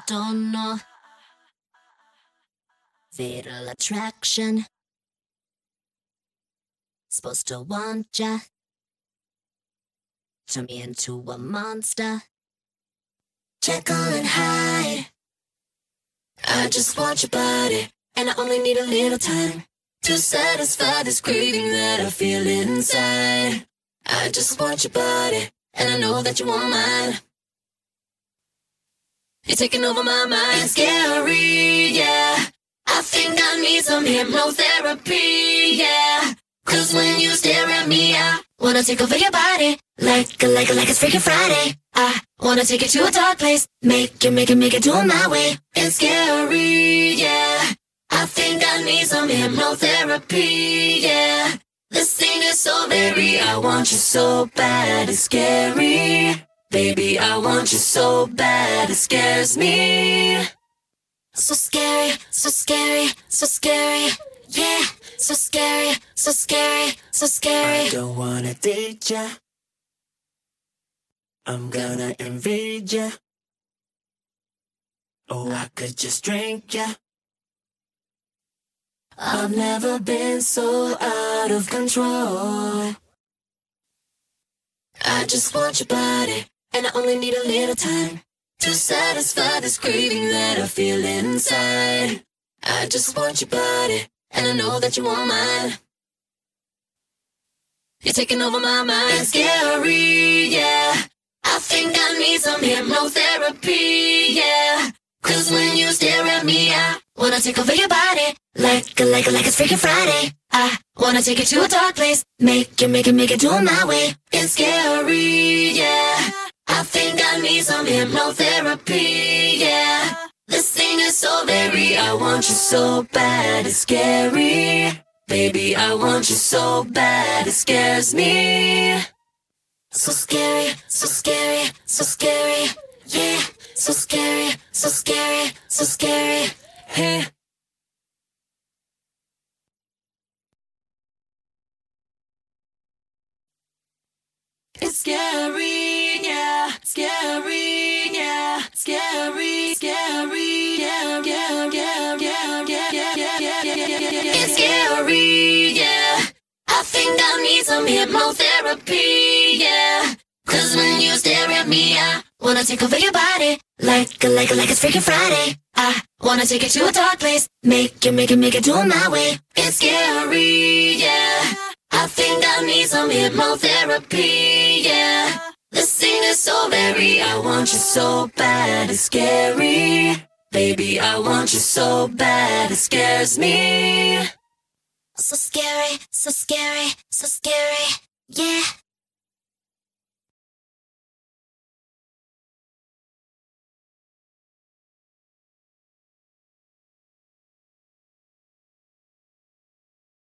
don't know. Fatal attraction. Supposed to want ya. Turn me into a monster. Jekyll and Hyde. I just want your body, and I only need a little time to satisfy this craving that I feel inside. I just want your body, and I know that you want mine. You're taking over my mind. It's scary, yeah. I think I need some hypnotherapy, yeah. Cause when you stare at me, I wanna take over your body like it's freaking Friday. I wanna take it to a dark place, make it do it my way. It's scary, yeah. I think I need some hypnotherapy, yeah. This thing is so very, I want you so bad, it's scary. Baby, I want you so bad, it scares me. So scary, so scary, so scary, yeah. So scary, so scary, so scary. I don't wanna date ya, I'm gonna invade ya. Oh, I could just drink ya. I've never been so out of control. I just want your body, and I only need a little time to satisfy this craving that I feel inside. I just want your body, and I know that you want mine. You're taking over my mind. It's scary, yeah. I think I need some hypnotherapy, yeah. Cause when you stare at me, I wanna take over your body like it's freaking Friday. I wanna take it to a dark place, make it do it my way. It's scary, yeah. I think I need some hypnotherapy, yeah. This thing is so very, I want you so bad, it's scary. Baby, I want you so bad, it scares me. So scary, so scary, so scary, yeah. So scary, so scary, so scary, hey. It's scary, yeah, scary, yeah, scary, scary, yeah, yeah, yeah, yeah, yeah, yeah, yeah, yeah, yeah. It's scary, yeah. I think I need some hypnotherapy, yeah. Cause when you stare at me, I wanna take over your body like it's freaking Friday. I wanna take it to a dark place, make it do it my way. It's scary, yeah. I think I need some hypnotherapy, yeah. This thing is so very, I want you so bad, it's scary. Baby, I want you so bad, it scares me. So scary, so scary, so scary, yeah.